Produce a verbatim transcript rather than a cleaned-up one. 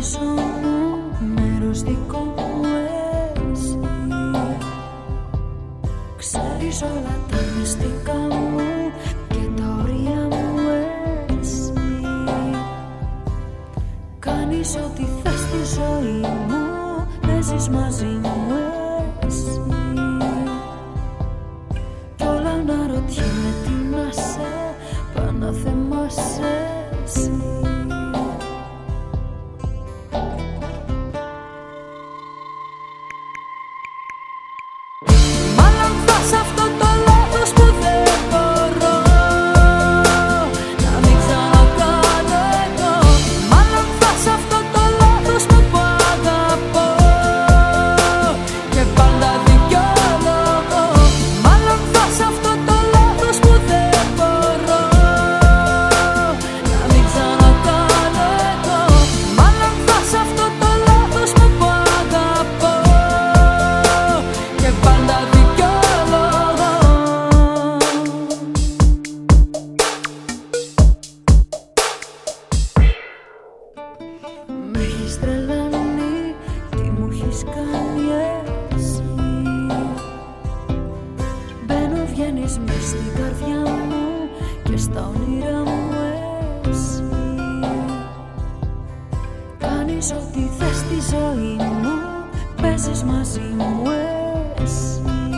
παράδεισο μου, μέρος δικό μου εσύ. Ξέρεις όλα τα μυστικά μου και τα όρια μου εσύ. Κάνεις ό,τι θες στη ζωή μου, παίζεις μαζί μου εσύ. Κι όλα να ρωτιέμαι τι να σε, πά να θεμάσαι εσύ. Βγαίνεις μες στην καρδιά μου και στα όνειρά μου εσύ. Κάνεις ό,τι θες στη ζωή μου, παίζεις μαζί μου εσύ.